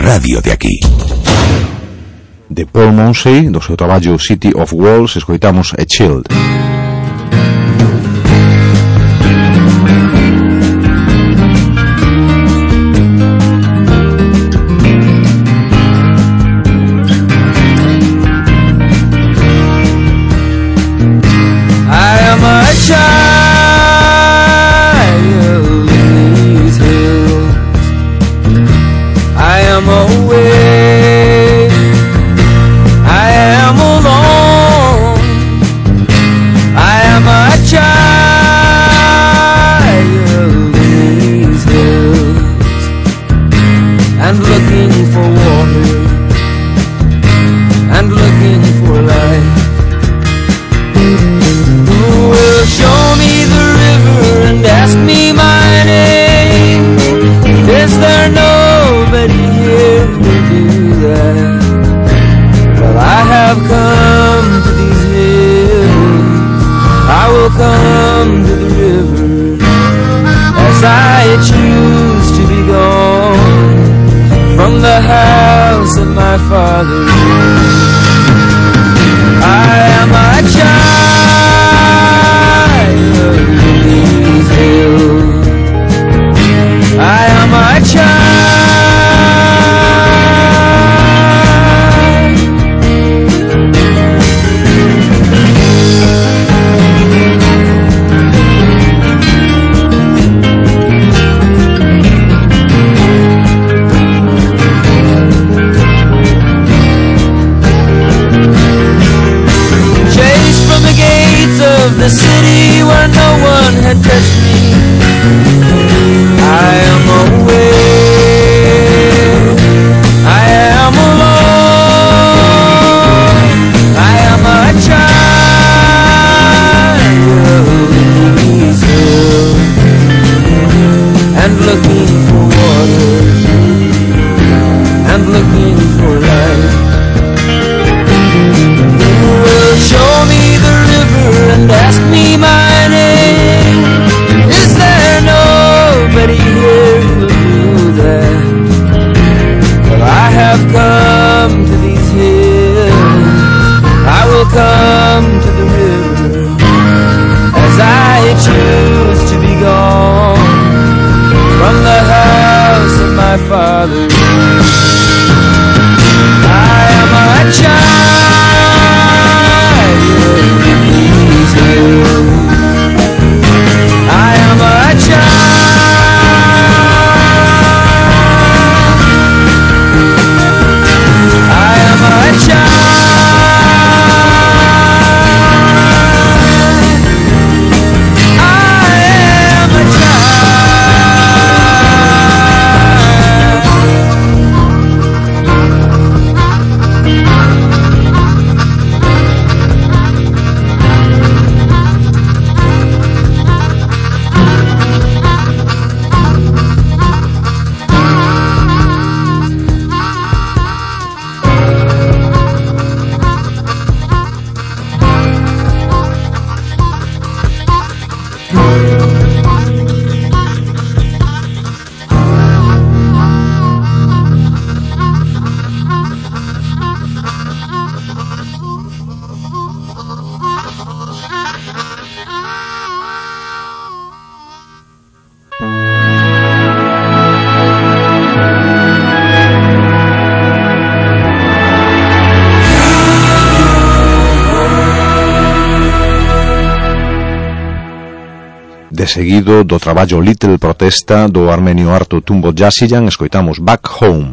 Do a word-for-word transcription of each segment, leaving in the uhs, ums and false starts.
radio de aquí. De Paul Mounsey, do seu traballo City of Walls, escoitamos A Child. De seguido do traballo Little Protesta do armenio Arto Tumbo Jassiyan escoitamos Back Home.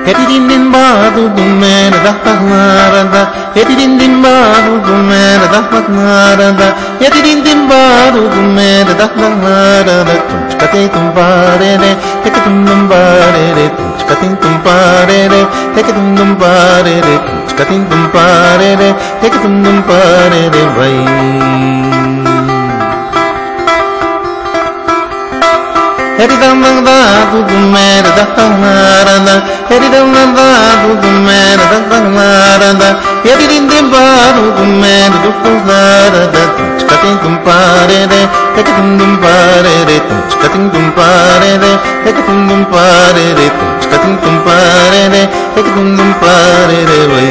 Hedirin din badu dumen dahlarada Hedirin din badu dumen dahlarada Hedirin din badu dumen dahlarada Tunchkati tumbarere Heketum dumbarere Tunchkati tumbarere Heketum dumbarere Tunchkati tumbarere Heketum dumbarere Vai Heridam dadu dumen dahlarada Heridam dadu dumen dahlarada Hedirin din badu dumen dahlarada Tunchkati tumbarere Heketum dumbarere Tunchkati tumbarere Heketum dumbarere Tunchkati tumbarere Heketum dumbarere Vai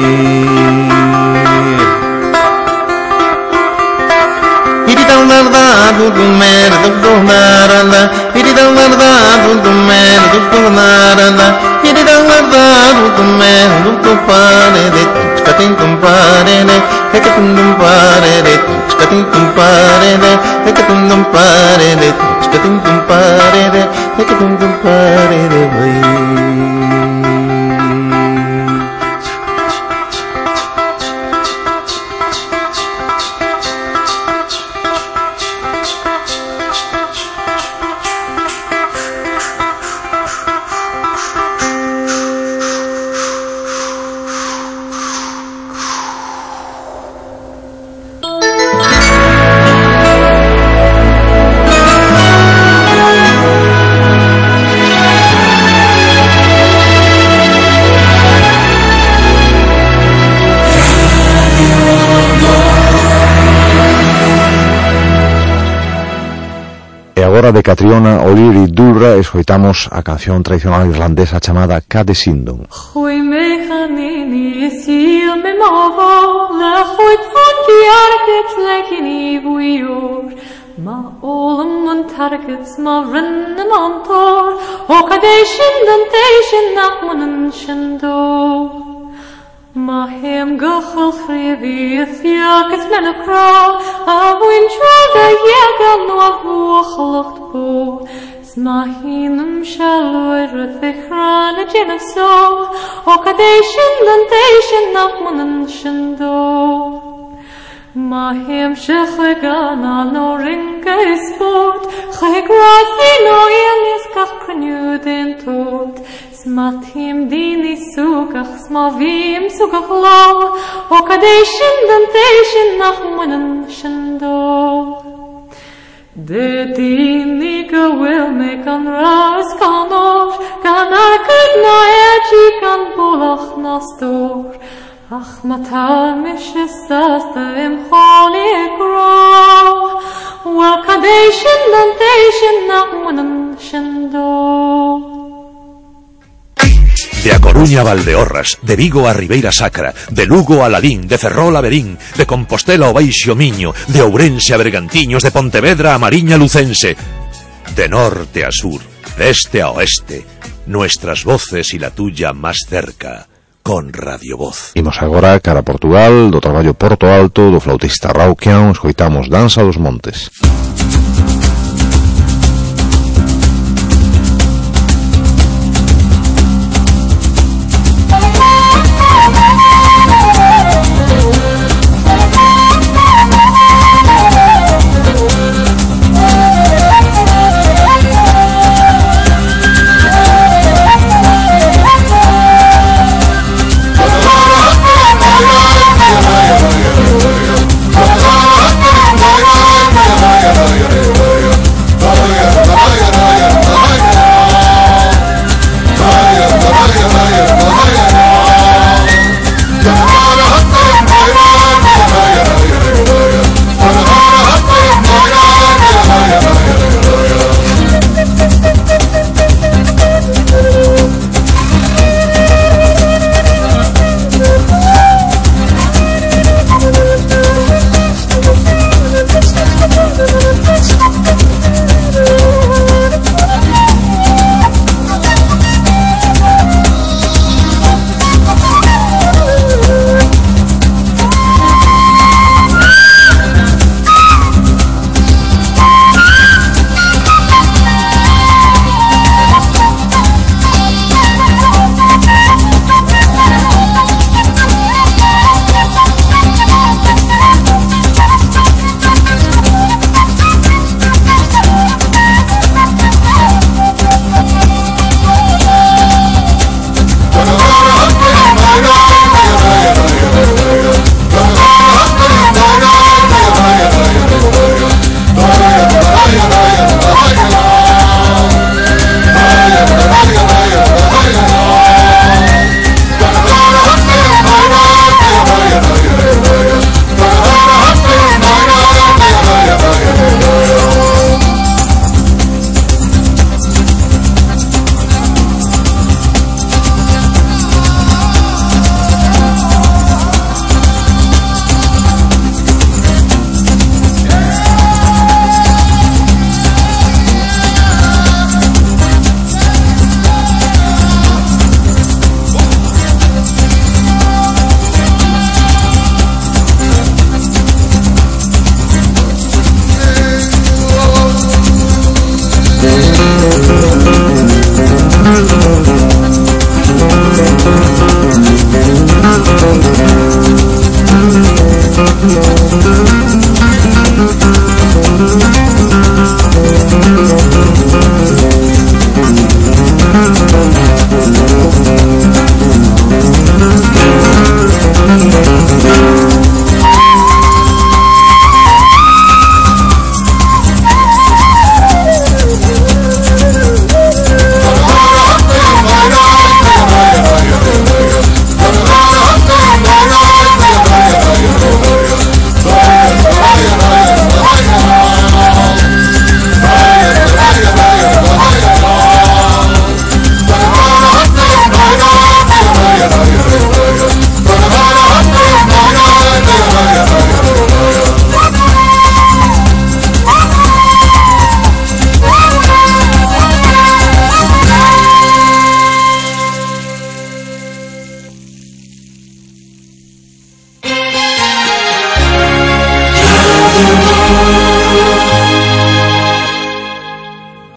Hiridam dadu dumen dahlarada Hiridam dadu dumen dahlarada Hiridam dadu dumen dahlarada Tunchkati tumbarere Heketum dumbarere Tunchkati tumbarere Heketum dumbarere Tunchkati tumbarere Heketum dumbarere Vai Agora de Catriona O'Leary Durra escoitamos a canción tradicional irlandesa chamada Cad Sindon. Chui me chanini sil me mavo la chuit von giargets lekini buior ma olum an targets ma rinnen an tor o cadation dan tation nach mannen shendo ma hem gachel chrevi thiaket men a craw a win traga yega no a vuachlocht bo ma hinum shaloir the chrana gin of so o cadation dan tation nach mannen shendo ma hem shechegana no ringa sport chegrasi no elis kach prenuden tot smat him dini sugach sma vim sugach lo o cadation dan tation nach mannen shendo de dini go will make on ras kan off kan akut no echi kan bolach na stor ach matal mish sasta im holy grow wa cadation dan tation nach mannen shendo. De A Coruña a Valdeorras, de Vigo a Ribeira Sacra, de Lugo a Lalín, de Ferrol a Verín, de Compostela ao Baixo Miño, de Ourense a Bergantiños, de Pontevedra a Mariña Lucense, de norte a sur, de este a oeste, nuestras voces y la tuya más cerca, con Radio Voz. Imos agora cara a Portugal, do traballo Porto Alto, do flautista Rauquian, escoitamos Danza dos Montes. Yeah.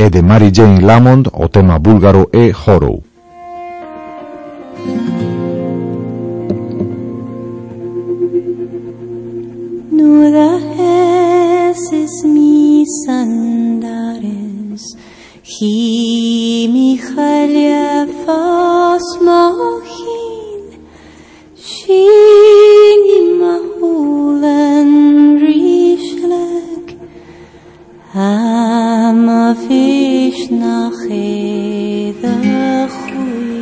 e de Mary Jane Lamond o tema búlgaro e Horror. Nu da heses mi sandares, hi mi chalja fos mochin, shin ima hulen rishleg, am a fish nach eda chui.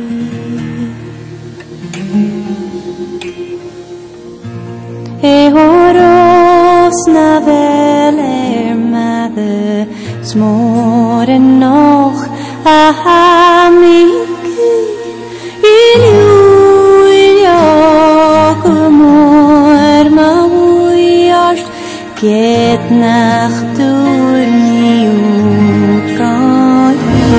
E horos na vel er madde smoren noch a hamike in u il jogumor ma uiast get nach dur mi u kai.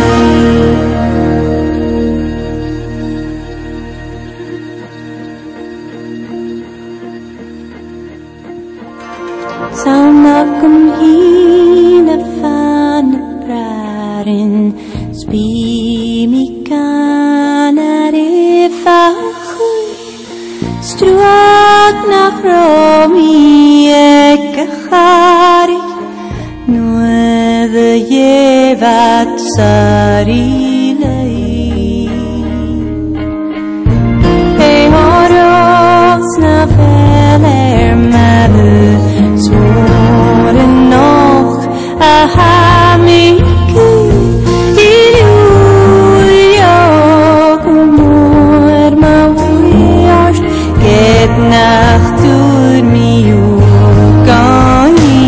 Saunakam hina fan prarin spi mi kanare fachui struak nach romi ekachari nueve yevat sarilei e horos na feler madu Svoren noch a hamike ilu jogumor ma uiast get nach tur mi ugani.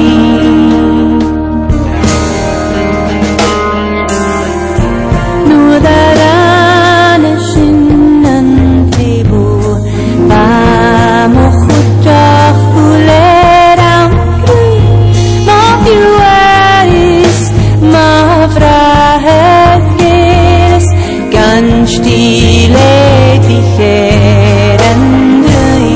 Nu darane shinnan tebo ba mo khutach ule ganz stille dich erendrei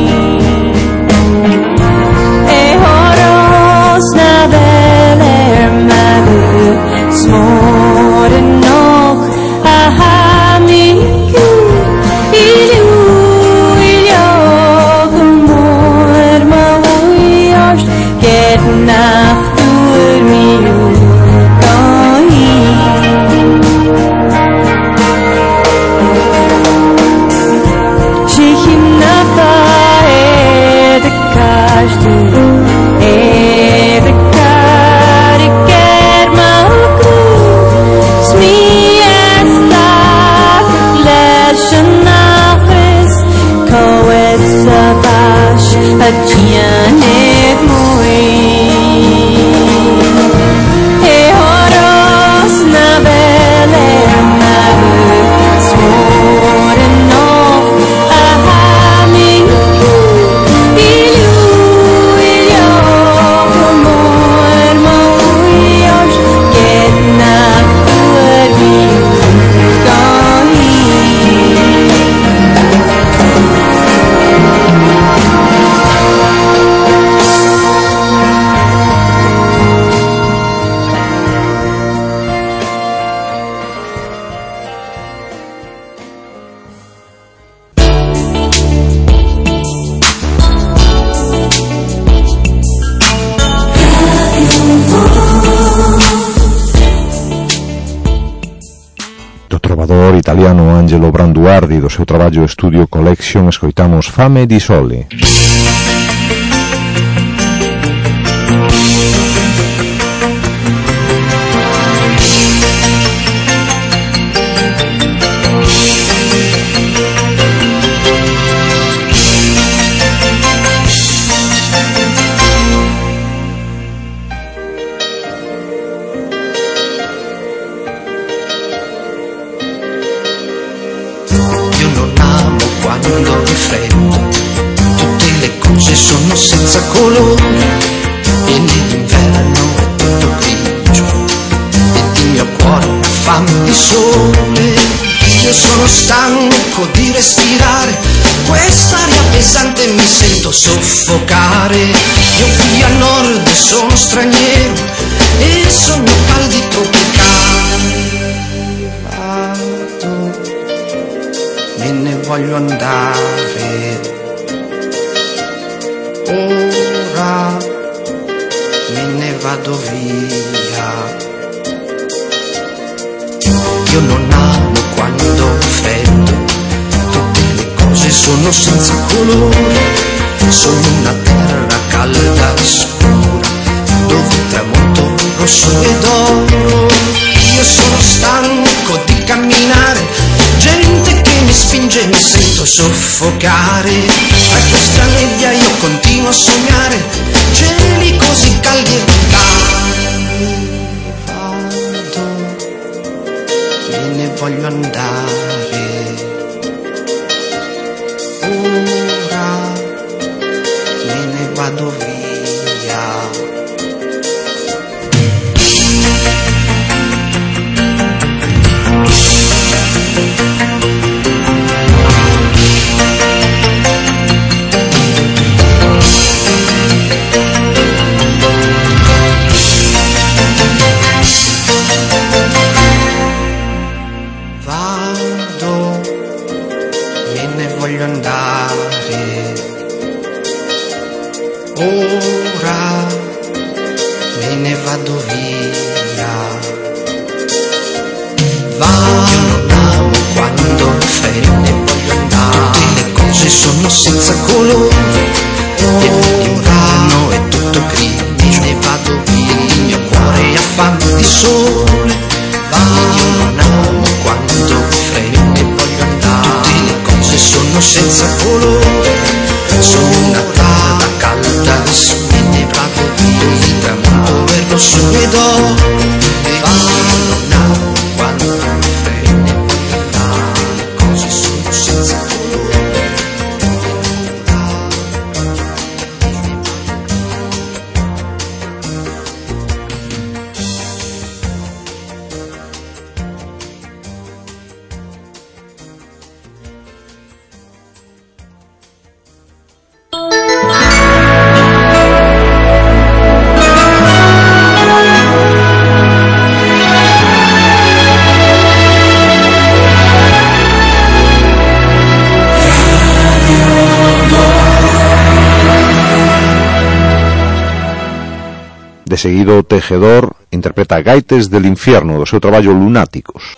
e horos na veler madu smoren noch a hamike ilu iljogumor ma uiast get nach dur mi a gianet moi e horos na vele madu svoren noch a hamike ilu iljogumor ma uiast get nach dur mi ugani. Italiano Angelo Branduardi do seu traballo Studio Collection escoitamos Fame di Sole. Quando di freddo tutte le cose sono senza colore e nell'inverno è tutto grigio e il mio cuore ha fame di sole. Io sono stanco di respirare quest'aria pesante, mi sento soffocare. Io qui a nord sono straniero e sogno caldi tropicali. Vado, me ne voglio andare, ora me ne vado via. Io non amo quando ho freddo, tutte le cose sono senza colore. Sono una terra calda e scura, dove il tramonto rosso ed oro. Io sono stanco di camminare, gente che mi spinge e mi sento soffocare. Tra questa nebbia io continuo a sognare, cieli così caldi e caldi. Vado, me ne voglio andare, ora me ne vado via. Vado, me ne voglio andare, ora me ne vado via. Vado, io non amo quando freddo, me ne voglio andare. Tutte le cose sono senza colore, e l'inverno è tutto grigio, ne vado via. Il mio cuore ha fame di sole. Vado, io non amo quando freddo, me ne voglio andare. Tutte le cose sono senza colore, sono una terra calda, me ne vado via. Il tramonto è rosso ed oro. Vado, non amo quando freddo, me ne voglio andare. Le cose sono senza colore. De seguido, Tejedor interpreta Gaites del Infierno, do seu traballo Lunáticos.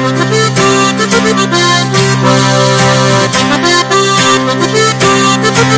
Thank you.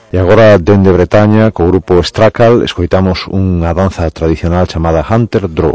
E agora, dende Bretaña, co grupo Stracal, escoitamos unha danza tradicional chamada Hunter Draw.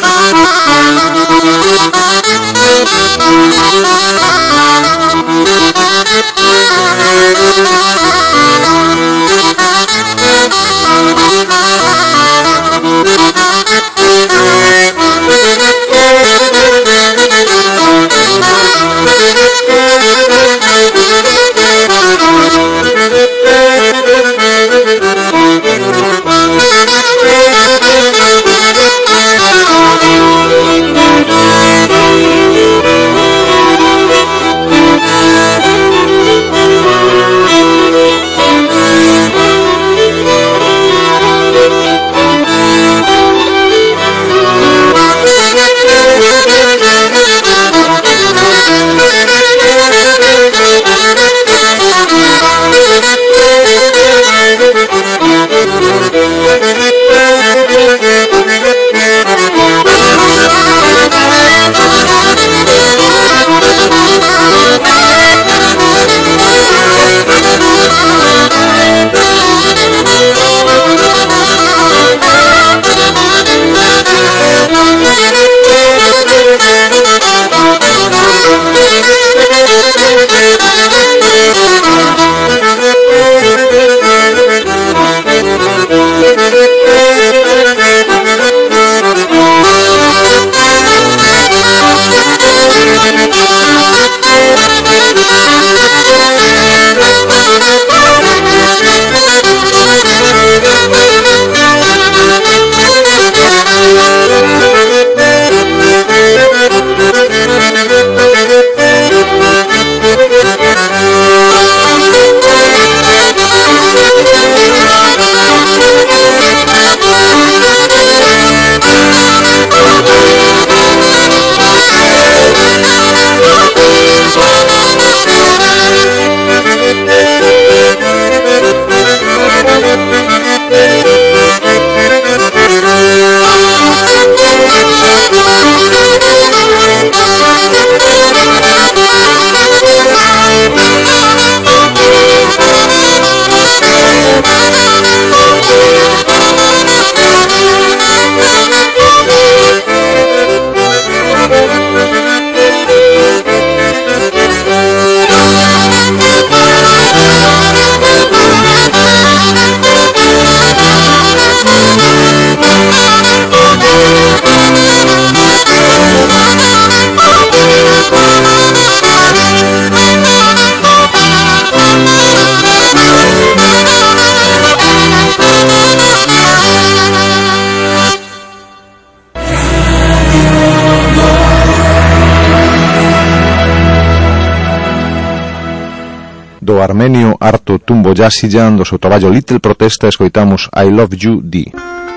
Do armenio Arto Tumbojassiyan, do seu traballo Little Protesta, escoitamos I Love You D.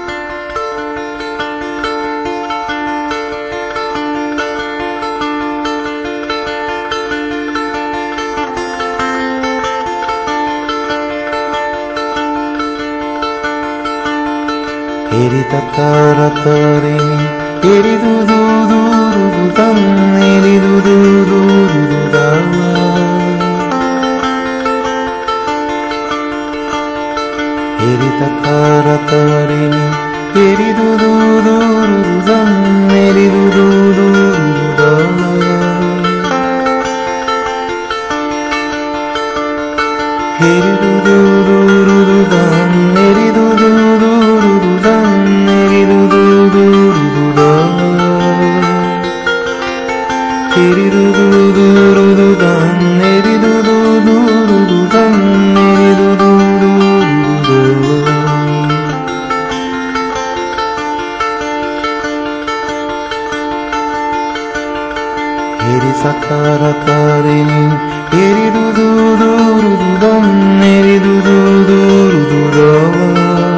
Eri tatara tarini, eri du du du du du dan, eri du du du du du dan. Eri tatara tarini, eri du du du du du dan, eri du du du du dan. Eri du du du du du dan, eri du du du du du dan, eri du du du du du dan. Eri du du du du du dan, eri du du du du du dan, eri du du du du du dan. Eri sakara tarini, eri du du du du du dan, eri du du du du du dan.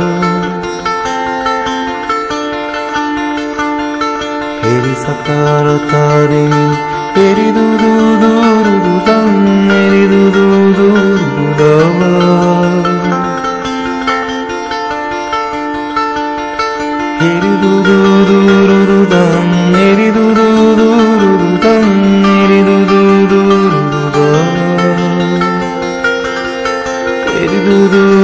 Eri sakara tarini, eri du du du du du dan, eri du du du du dan. Eri du du du du du dan, eri du du du du du dan, eri du du du du du dan. Eri du du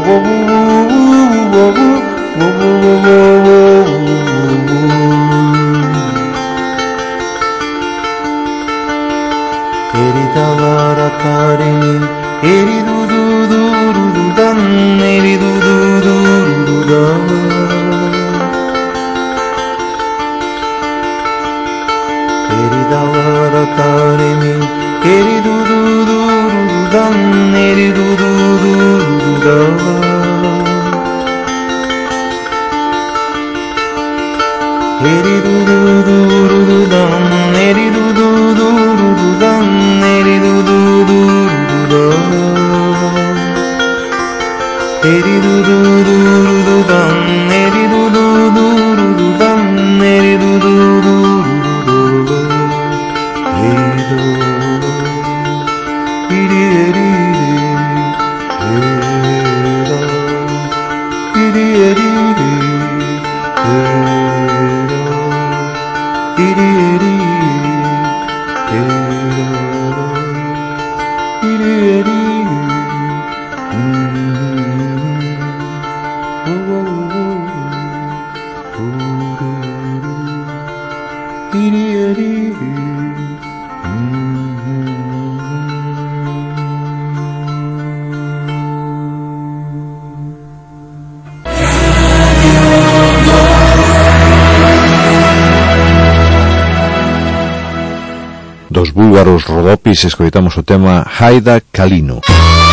Dos búlgaros Rodopis escoitamos o tema Haida Kalino.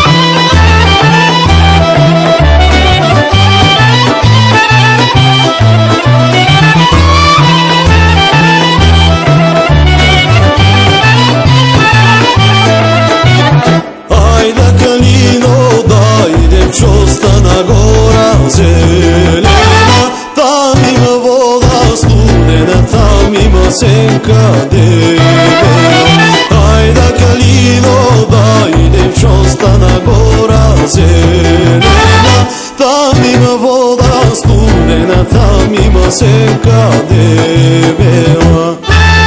Haida Kalino, dajde Čostana gora zelena, tam ima voda studena, tam ima senka debela. Haida Kalino, dajde Čostana gora zelena, tam ima voda studena, tam ima senka debela.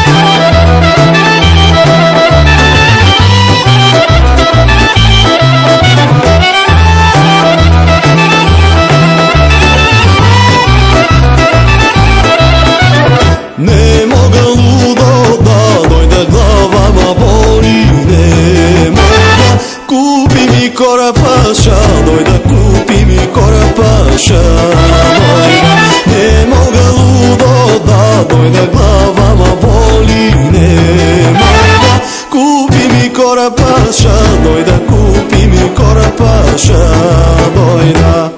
Ne moga ludo da dojde glavama boli, ne moga kupi mi korapaša, dojda kupi mi korapaša, dojda. Ne moga ludo da dojde glavama boli, ne moga kupi mi korapaša, dojda kupi mi korapaša, dojda.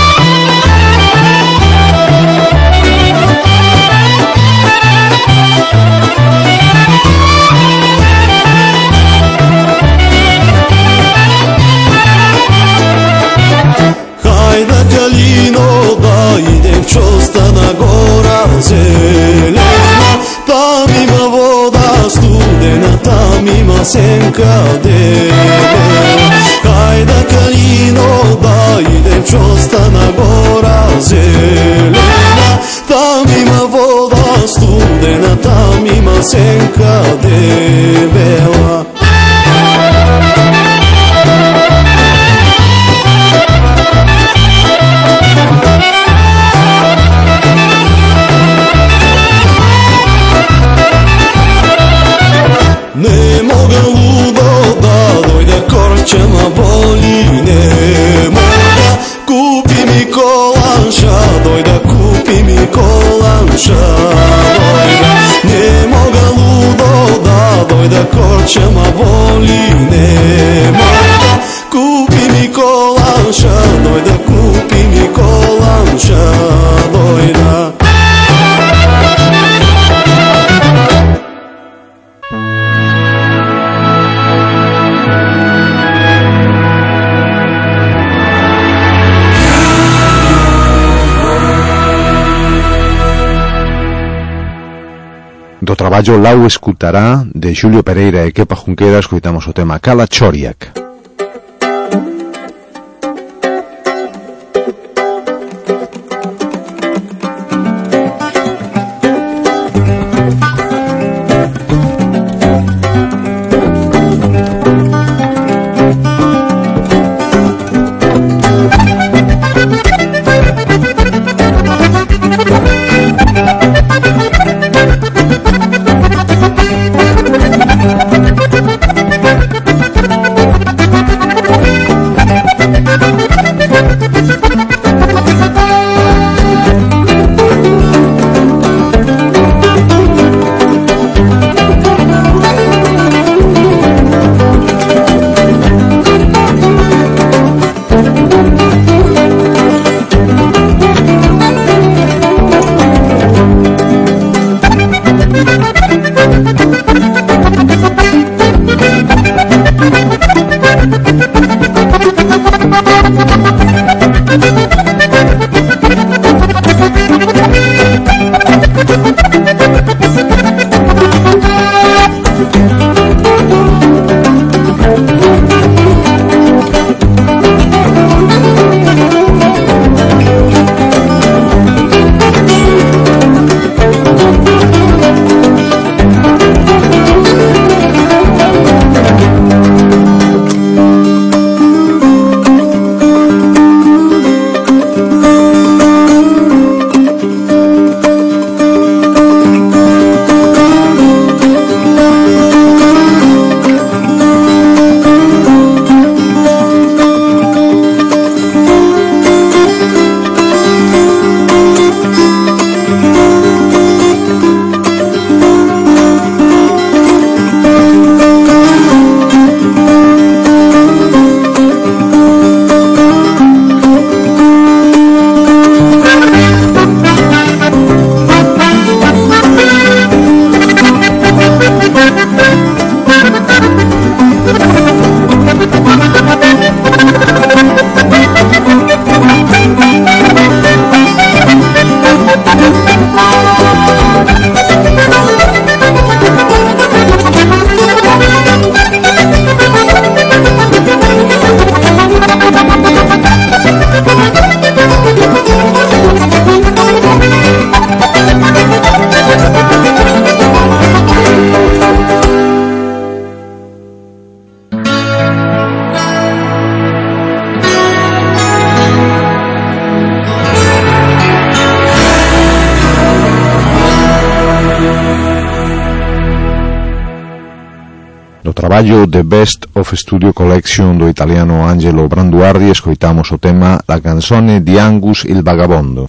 Haida Kalino, da idem Čostana gora zelena, tam ima voda studena, tam ima senka debela. Haida Kalino, da idem Čostana gora zelena, tam ima voda studena, tam ima senka debela. Ne moga ludo da dojde korčama boli, ne moga kupi mi kolanša, dojda kupi mi kolanša, dojda. Ne moga ludo da dojde korčama boli, ne moga kupi mi kolanša, dojda kupi mi kolanša, dojda. Do traballo Lau escutará de Xulio Pereira e Kepa Junquera escoitamos o tema Kala Choriak. No traballo The Best of Studio Collection do italiano Angelo Branduardi escoitamos o tema La canzone di Angus il Vagabondo.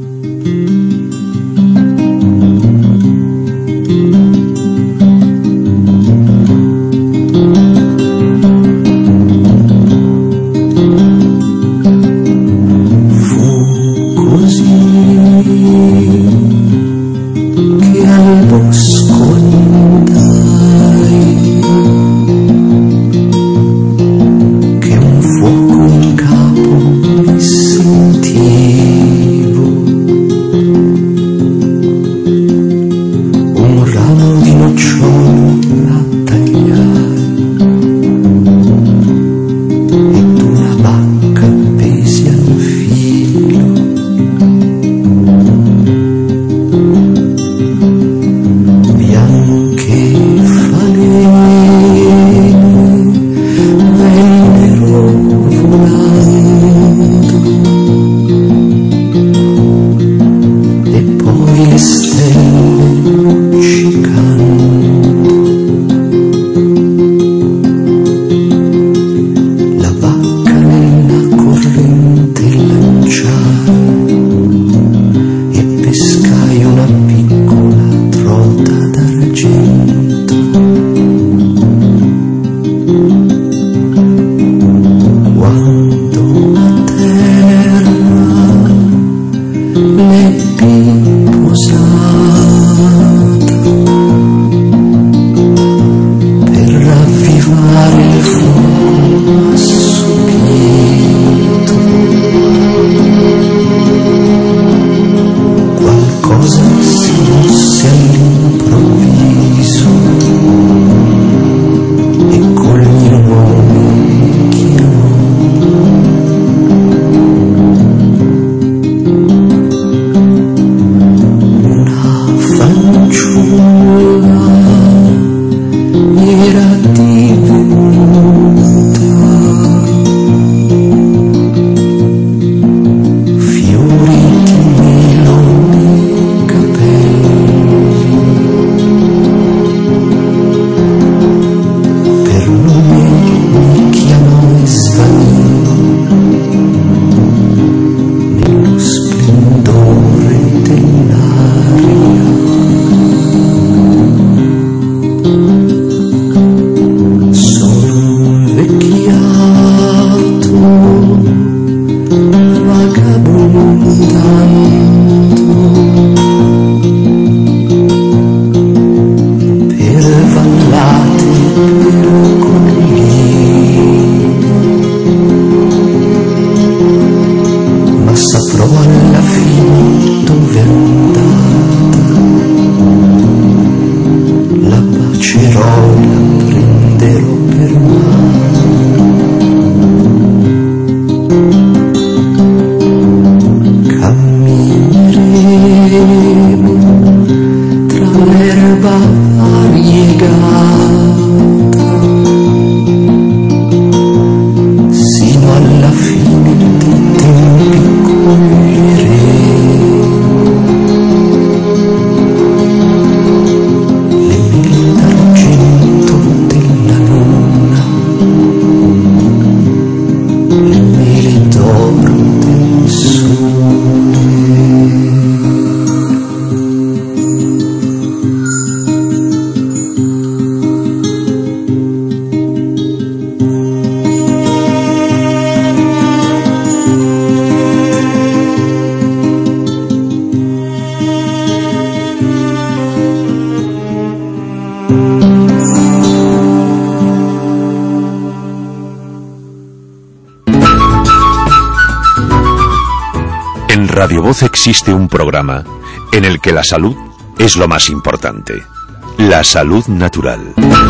Radio Voz existe un programa en el que la salud es lo más importante. La salud natural.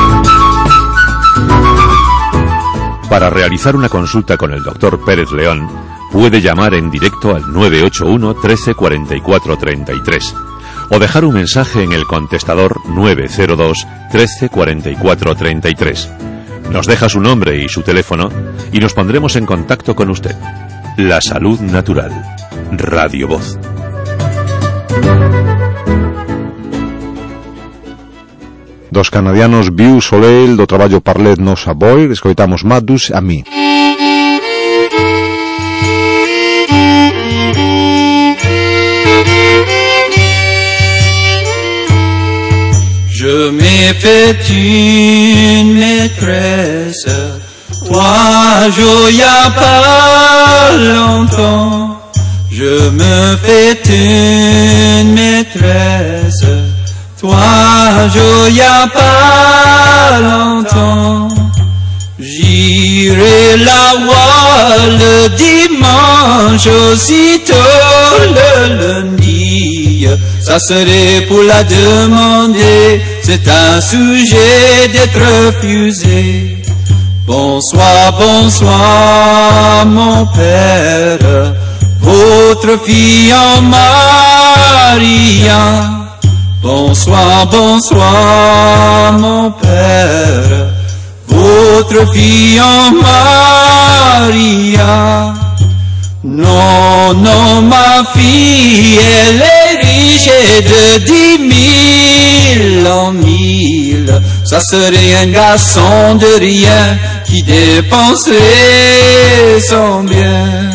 Para realizar una consulta con el doctor Pérez León, puede llamar en directo al nueve ocho uno, trece, cuarenta y cuatro, treinta y tres o dejar un mensaje en el contestador nueve cero dos, trece, cuarenta y cuatro, treinta y tres. Nos deja su nombre y su teléfono y nos pondremos en contacto con usted. La salud natural. Radio Voz. Dos canadianos Viu Soleil do traballo Parlet nos Aboy, escoitamos Madus a mi. Je m'ai fait une maîtresse, trois jours y a pas longtemps. Je me fais une maîtresse, trois jours y a pas longtemps. J'irai la voir le dimanche, aussitôt le lundi. Ça serait pour la demander, c'est un sujet d'être refusé. Bonsoir, bonsoir mon père, votre fille en Maria. Bonsoir, bonsoir mon père, votre fille en Maria. Non, non, ma fille, elle est riche et de dix mille en mille. Ça serait un garçon de rien qui dépenserait son bien.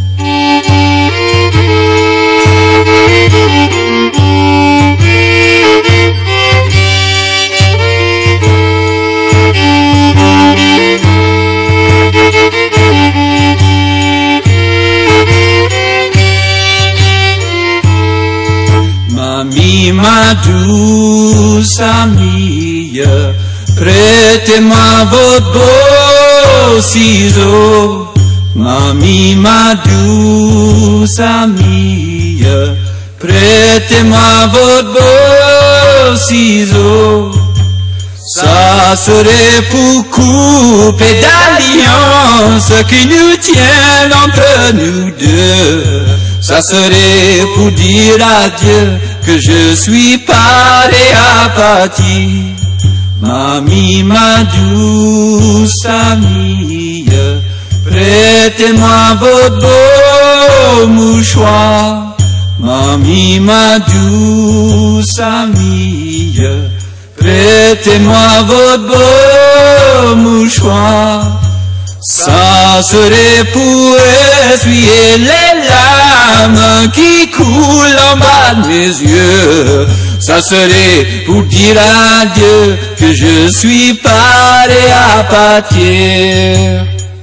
Mamie, ma douce amie, prêtez-moi votre beau ciseau. Mamie, ma douce amie, prêtez-moi votre beau ciseau. Ça serait pour couper d'alliance qui nous tient entre nous deux. Ça serait pour dire adieu que je suis paré à partir. Mamie, ma douce amie, prêtez-moi votre beau mouchoir. Mamie, ma douce amie, prêtez-moi votre beau mouchoir. Ça serait pour essuyer les larmes qui coulent en bas de mes yeux. Ça serait pour dire adieu que je suis paré à partir.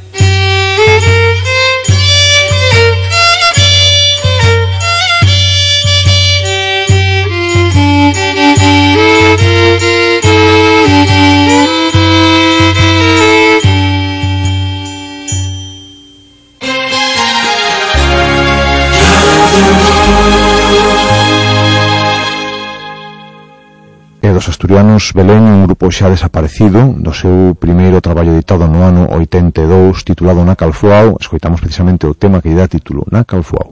Dos asturianos Belén, un grupo xa desaparecido, do seu primeiro traballo editado no ano oitenta e dous, titulado Na Calfuao, escoitamos precisamente o tema que lle dá título, Na Calfuao.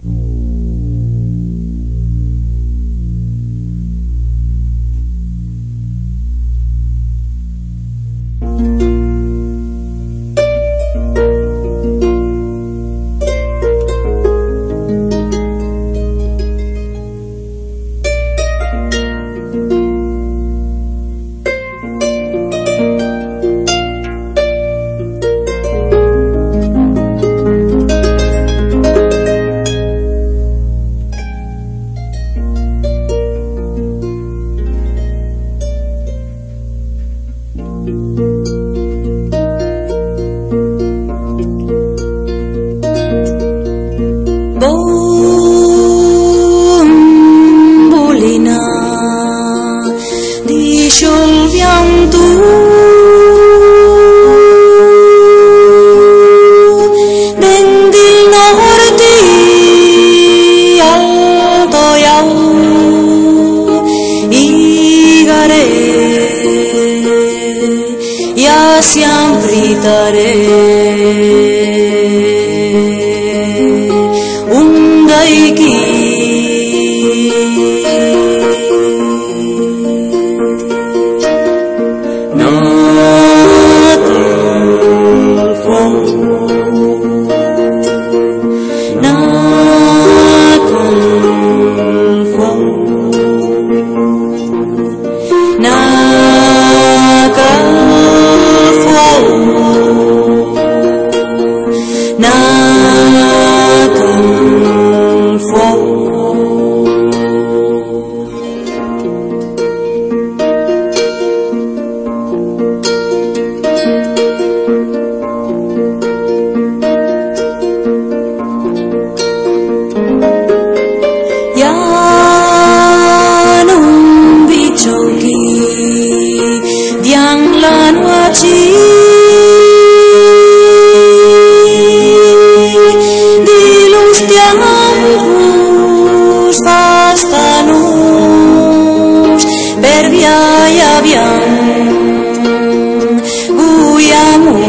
Na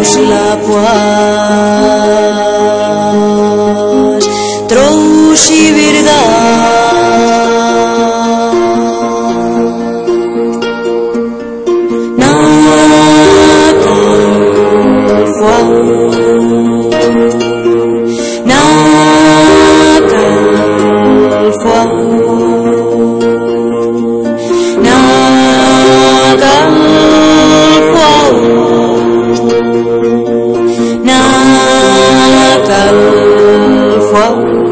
Deus la pois trouxe verdade na calfoa, na calfoa, na calfoa, na calfoa.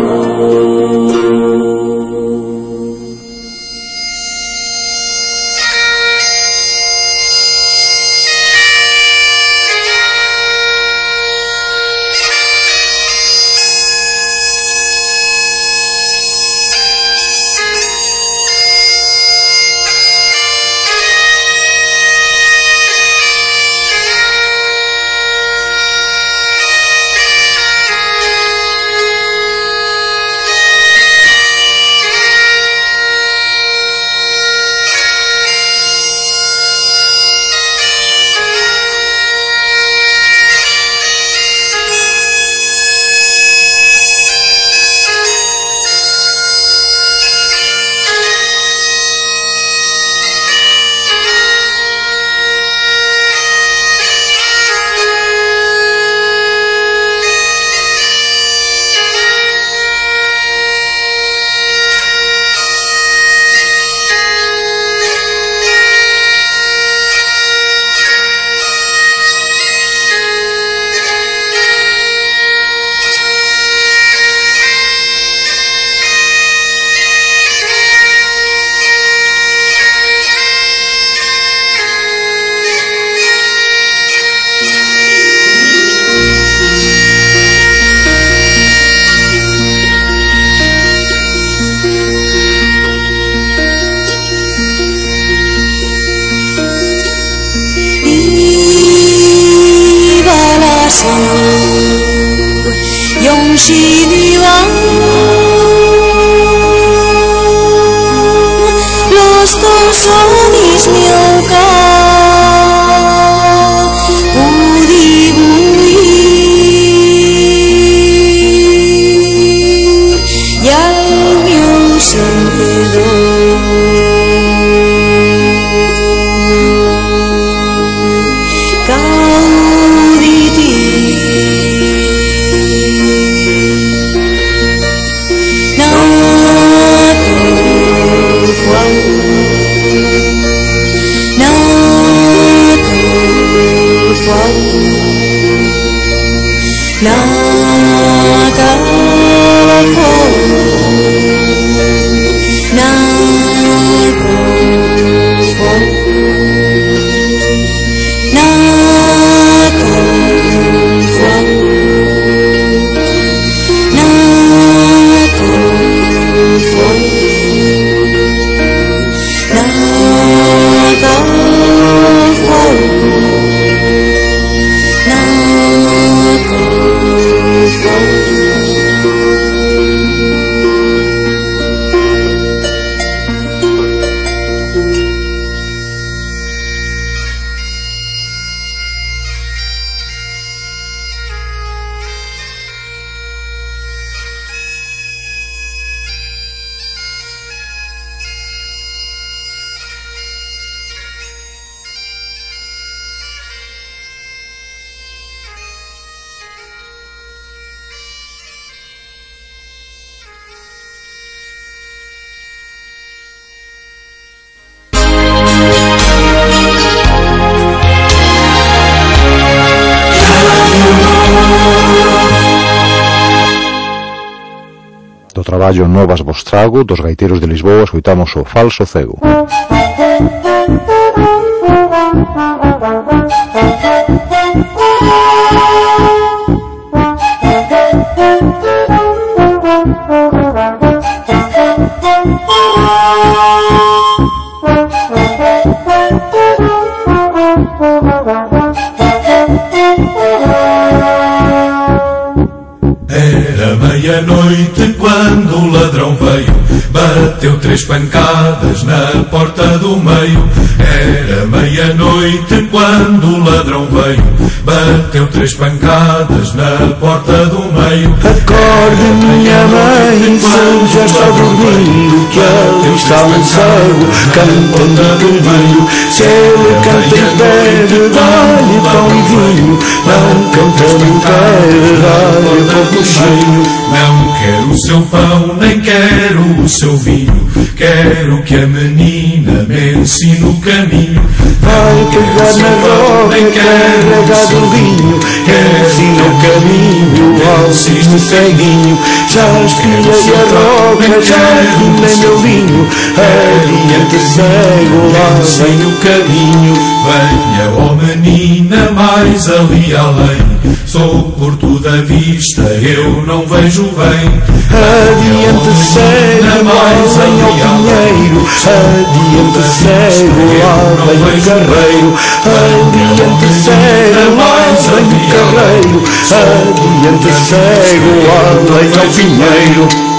Do traballo Novas vos trago dos gaiteiros de Lisboa escoitamos o Falso Cego. Era meia-noite quando o ladrão veio, bateu três pancadas na porta do meio. Era meia-noite quando o ladrão veio, bateu três pancadas na porta do meio. Acorde, minha mãe, se já está dormindo, que ali está um cego cantando comigo. Se ele canta e pede, dá-lhe pão e vinho, não canta, não quer, dá-lhe pão coxinho. Não quero o seu pão, nem quero o seu vinho, quero que a menina me ensine o caminho. Vai cagar na roca, carregar do vinho, ensina o caminho ao cisne ceguinho. Já espilhei a roca, já vinei meu vinho, adiante cego, lá vem o caminho. Venha, ó menina, mais ali além, sou Porto da Vista, eu não vejo bem. Adiante cego, lá vem o pinheiro, adiante cego, lá vem o carreiro. Adiante cego, lá vem o carreiro, adiante cego, lá vem o pinheiro.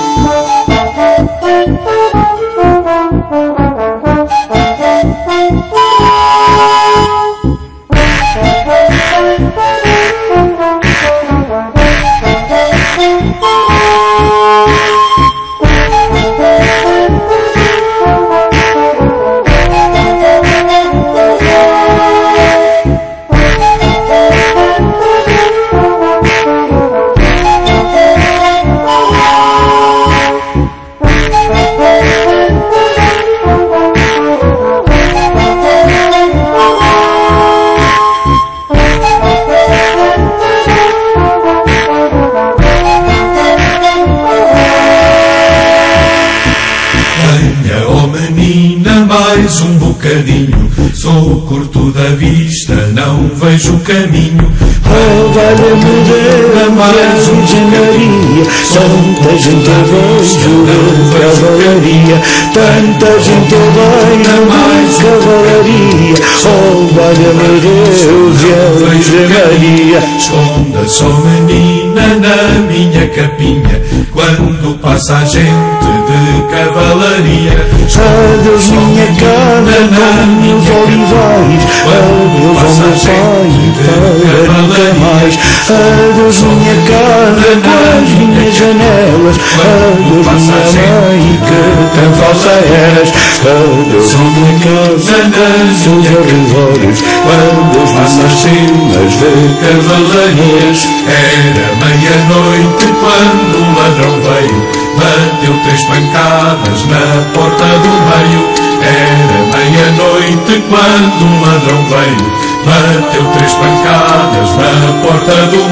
Mais um bocadinho, sou curto da vista, não vejo o caminho. Oh, valha-me Deus, mais um de Maria, tanta gente a vejo de cavalaria, tanta gente a vejo mais cavalaria. Oh, valha-me Deus, Virgem Maria. Esconda só menina na minha capinha, quando passa a gente de cavalaria. Adeus minha casa, com meus olivais, adeus ao meu pai, para nunca mais. Adeus minha casa, com as minhas janelas, adeus minha mãe, que tão falsa eras. Adeus minha casa, com seus arredores, adeus minhas cenas de cavalarias. Era meia-noite quando o ladrão veio, bateu três pancadas na porta do meio. Era meia-noite quando o ladrão veio, bateu três pancadas na porta do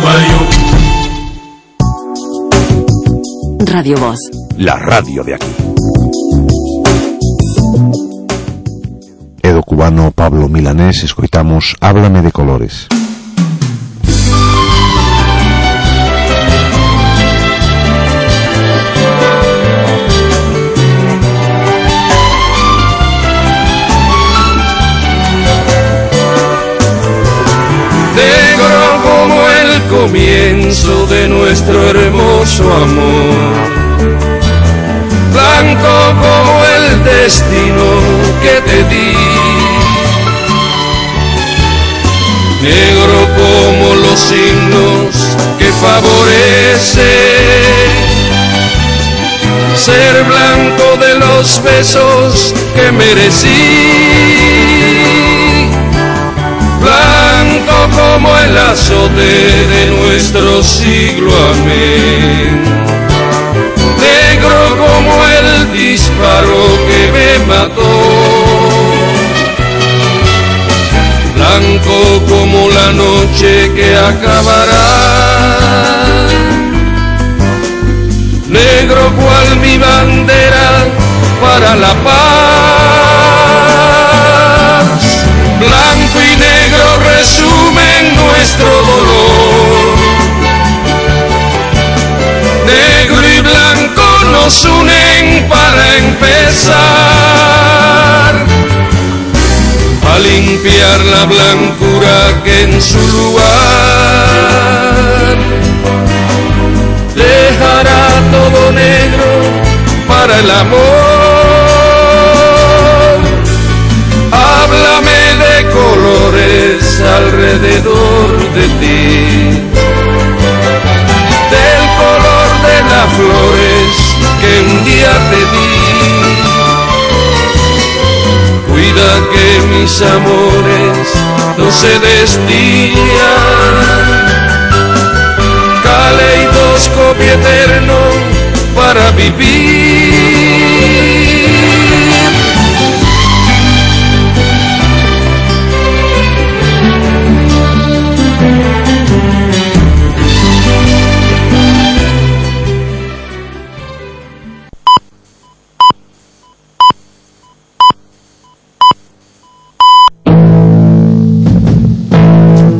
meio. Radio Voz, la radio de aquí. E do cubano Pablo Milanés escoitamos Háblame de colores. Negro como el comienzo de nuestro hermoso amor, blanco como el destino que te di, negro como los signos que favorecen ser blanco de los besos que merecí, blanco como el azote de nuestro siglo, amén, negro como el disparo que me mató, blanco como la noche que acabará, negro cual mi bandera para la paz, blanco y negro resumen nuestro dolor, negro y blanco nos unen para empezar a limpiar la blancura que en su lugar dejará todo negro para el amor. Háblame de colores alrededor alrededor de ti, del color de las flores que un día te di. Cuida que mis amores no se desvían, caleidoscopio eterno para vivir.